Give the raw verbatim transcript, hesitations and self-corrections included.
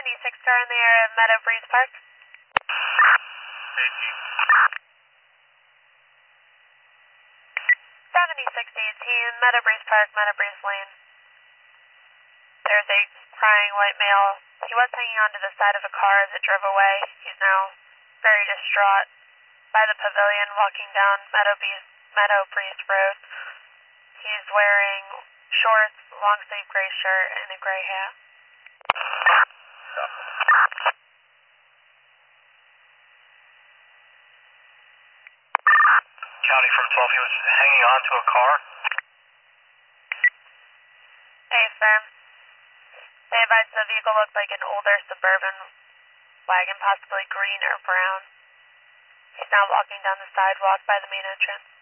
seventy-six car in the area of Meadow Breeze Park. seventy-six eighteen, Meadow Breeze Park, Meadow Breeze Lane. There's a crying white male. He was hanging onto the side of a car as it drove away. He's now very distraught by the pavilion walking down Meadow Breeze, Meadow Breeze Road. He's wearing shorts, long sleeve gray shirt, and a gray hat. County from twelve, he was hanging on to a car. Hey, sir. They advised the vehicle looked like an older suburban wagon, possibly green or brown. He's now walking down the sidewalk by the main entrance.